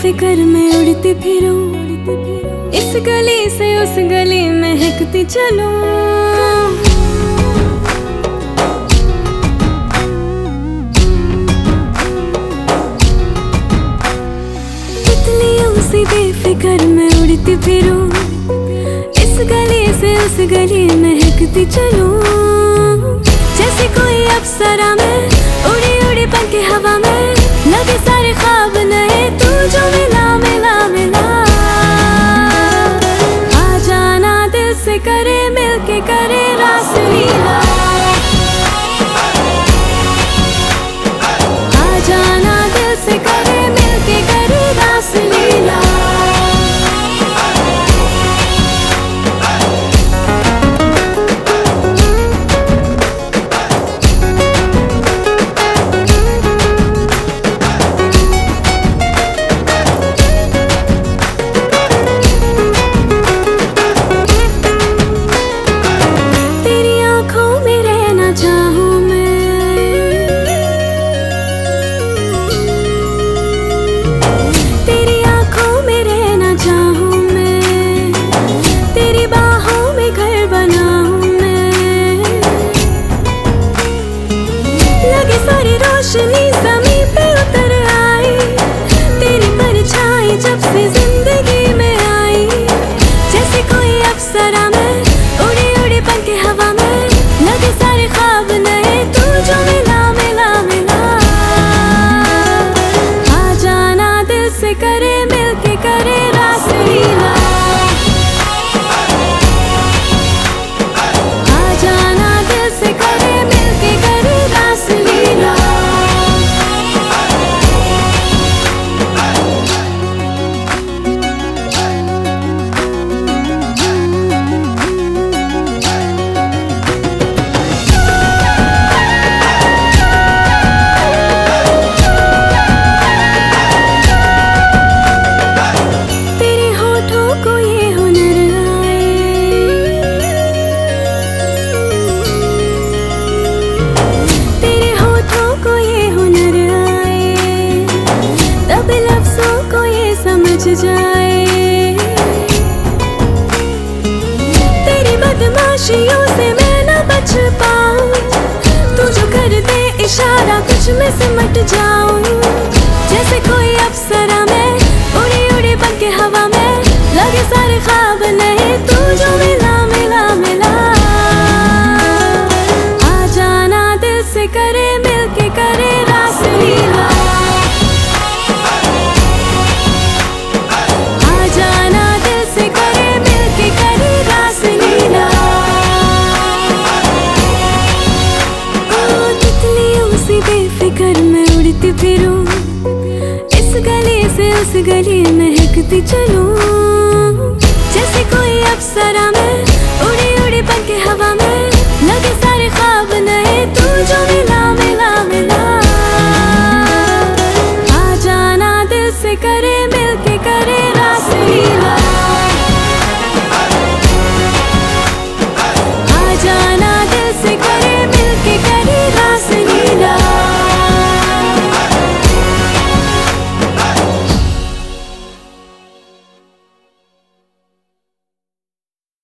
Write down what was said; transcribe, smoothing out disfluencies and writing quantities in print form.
बेफिक्र मैं उड़ती फिरूं, इस गली से उस गली महकती चलूं। तितलियों से बेफिक्र मैं उड़ती फिरूं, इस गली से उस गली महकती चलूं। जैसे कोई अप्सरा मैं उड़ी उड़ी बन के हवा में, लगे सारे ख्वाब नए तू जो मिला मिला मिला। आ जाना दिल से करे मिलके करे रास लीला। आ जाना दिल से करे मिलके करे रास लीला। रोशनी ज़मीं पे उतर आई, तेरी परछाई जब से जिंदगी में आई। जैसे कोई अप्सरा मैं उड़ी उड़ी बन के हवा में, लगे सारे ख्वाब नए तू जो मिला मिला मिला। आ जाना दिल से करे मिलके करे रास लीला। आ जाना दिल से करे मिलके करे रास लीला। जाए तेरी बदमाशियों से मैं न बच पाऊं, तू जो कर दे इशारा कुछ में सिमट जाऊं। जैसे कोई अप्सरा मैं उड़ी उड़ी बन के हवा में, लगे सारे ख्वाब नहीं तू जो मिला मिला मिला। आ जाना दिल से करे मिलके करे रास लीला। बेफिक्र मैं उड़ती फिरूं, इस गली से उस गली महकती चलूं। जैसे कोई अप्सरा